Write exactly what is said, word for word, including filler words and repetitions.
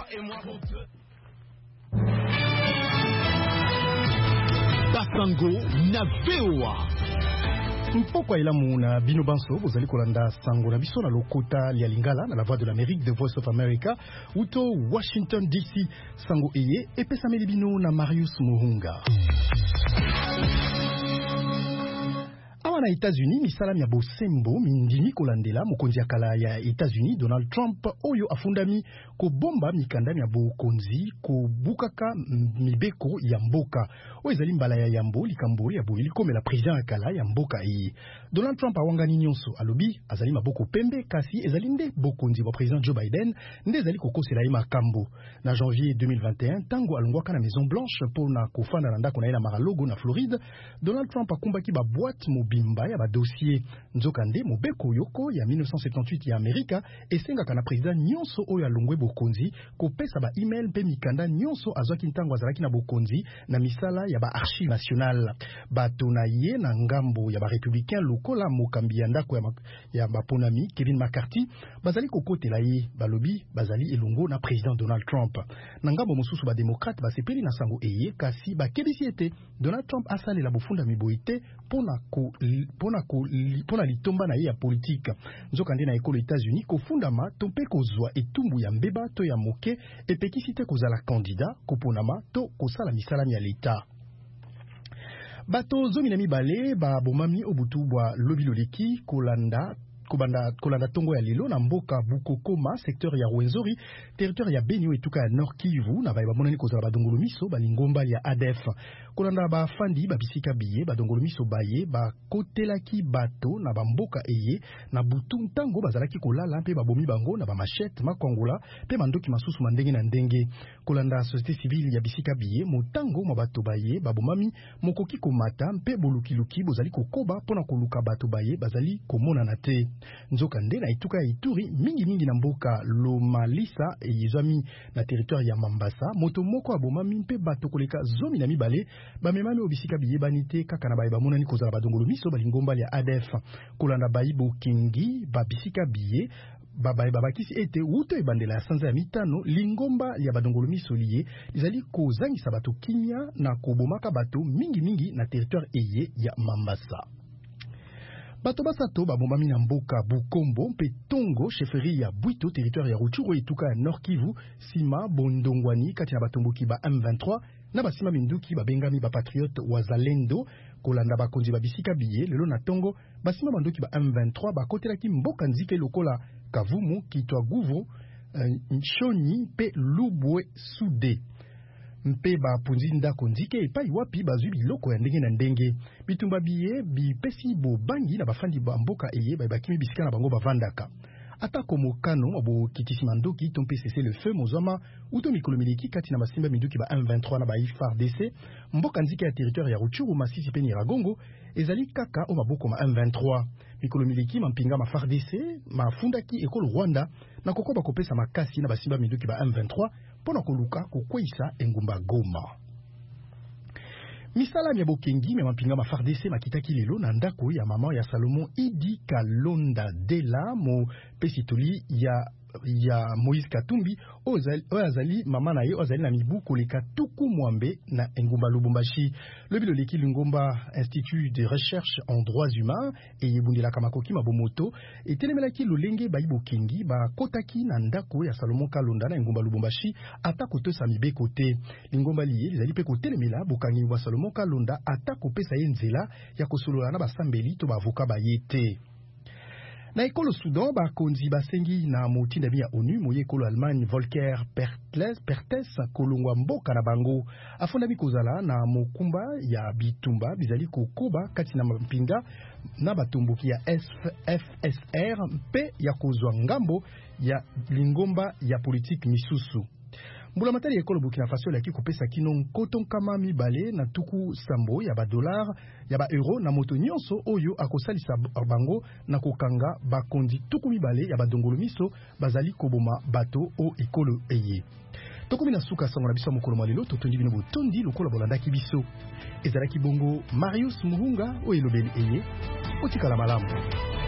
et moi pour deux. Basango na V O A. Mpoko ilamu na bino banso bozali kolanda sango na biso na lokota lia lingala na la voix de l'Amérique, The Voice of America, uto Washington D C. Sango eye epesameli bino na Marius Muhunga. Awa na États-Unis misalami ya bosembo mindini kolandela mokonzi ya kala ya États-Unis Donald Trump oyo afundami ko bomba mikandami ya bokonzi ko bukaka mibeko ya mboka oyo ezali mbala ya yambo likambori ya boyeli komela président ya kala ya mboka iyi. Donald Trump awangani nyonso alobi azali maboko pembe kasi ezali nde bokonzi wa président Joe Biden nde ezali kokosela ye makambo. Na janvier deux mille vingt et un tango alongwaka na Maison Blanche pona kofanda na ndako na ye na Mar-a-Lago na Floride, Donald Trump akumbaki ba boîte mobimba ya ba dossier nzokande mobeko yoko ya mille neuf cent septante-huit ya Amerika esengaka na président nyonso oyo alongwe bokonzi kopesa ba email mpe mikanda nyonso azwaki ntango azalaki na bokonzi na misala ya ba archive nationale. Bato na ye na ngambo ya ba républicain lokola mokambi ya ndako ya, ya baponami Kevin McCarthy bazali kokotela ye balobi bazali elongo na président Donald Trump. Na ngambo mosusu ba démocrate basepeli na sango eye kasi bakebisi ete Donald Trump asalela bofunda miboite pona ko pona ko pona litomba na ye ya politique. Nzokande na ekolo États-Unis kofundama to mpe kozwa etumbu ya mbeba to ya moke epekisi te kozala candidat koponama to kosala misalami ya l'État. Bato zomi na mibale ba bomami obutu bwa lobiloleki kolanda Kobanda, kolanda tongo ya lilo na mboka Bukokoma, secteur ya Rwenzori, territoire ya Benio etuka ya Nord Kivu, na baye bamonani kozala badongolo miso, balingomba ya A D F. Kolanda ba fandi, babisika biye, badongolo miso baye, ba kotelaki bato na bamboka eye, na butu ntango bazalaki kolala, pe babomi bango, na ba machette, makongola, pe mandoki masusu mandenge na ndenge. Kolanda société civile ya bisika biye, motango mabato baye, babomami, mokoki komata, pe bolukiluki, bozali kokoba, pona koluka bato baye, bazali komona na te. Nzokande na ituka ya Ituri mingi mingi na mboka Lomalisa eyizami na territoire ya Mambasa moto moko abomami mpe bato koleka zomi na mibale bamemami obisika biyebani te kaka na baye bamonani kozala badongolo miso balingomba ya A D F kolanda bayibo kingi babisika biye babaye babakisi ete uto ebandela ya sanza ya mitano lingomba ya badongolo miso liye lizali kozangisa bato kimia na kobomaka bato mingi mingi na territoire eye ya Mambasa. Bato basato babombami na mboka Bukombo mpe Tongo chefferie ya Bwito territoire ya Rutshuru etuka ya Nord Kivu sima bondongwani kati na batomboki ba M vingt-trois na basima minduki babengami ba patriote wazalendo kolanda bakonzi babisika biye lelo na Tongo basima banduki ba M vingt-trois bakotelaki mboka nzike lokola Kavumu Kitwa Guvu uh, Nshonyi pe Lubwe Sude mpe ba punzi ndako nzike epai wapi bazwi biloko ya ndenge na ndenge bitumba biye bipesi bo bangi na bafandi ba mboka eye bakimi bisika na bango bavandaka atako mokano abo kitisi mandoki tompe cesser le feu mozama uto mikolo miliki kati na masimba minduki ba M vingt-trois na ba F A R D C mboka nzike ya territoire ya Rutshuru Masisi pe Nyiragongo ezali kaka o maboko ma M vingt-trois mikolo miliki mampinga ma F A R D C mafundaki ekolo Rwanda na kokoba kopesa makasi na basimba minduki ba M vingt-trois pona koluka kokwisa engumba Goma. Misala ya bokengi me mampinga ma F A R D C makitaki lelo na ndako ya mama ya Salomon Idi Kalonda Dela mo pesitoli ya ya Moïse Katumbi ozali mama na ye ozali na mibu koleka tuku mwambe na engumba Lubumbashi lobilo leki lingomba Institut de recherche en droits humains et yebundela kamakoki mabomoto etelemelaki lolenge bayibo kingi ba kotaki na ndako ya Salomon Kalonda na engumba Lubumbashi atako to samibe kote lingomba liye lizali pe kotelemela bokangi wa Salomon Kalonda atako pesa ye nzela ya kosolola na basambeli to bavoka bayete. Na ekolo Soudan bakonzi basengi na motinda ya ONU moye ekolo Allemagne Volker Perthes Perthes kolongwa mboka na bango afondami kozala na mokumba ya bitumba bizali kokoba kati na mpinga na batomboki ya F S R mpe ya kozwa ngambo ya lingomba ya politique misusu. Mbula matali ekolo Burkina Faso laki kopesa kino nkoto nkama mibale na tuku sambo ya ba dollar ya ba euro na moto nyonso oyo akosalisa bango na kokanga bakondi tuku mibale ya badongolo miso bazali koboma bato o ekolo eye. Tokomi na suka sango na biso mokolo malelo totondi bino botondi lokola bolandaki biso. Ezalaki bongo Marius Muhunga o elobeli eye otikala malamu.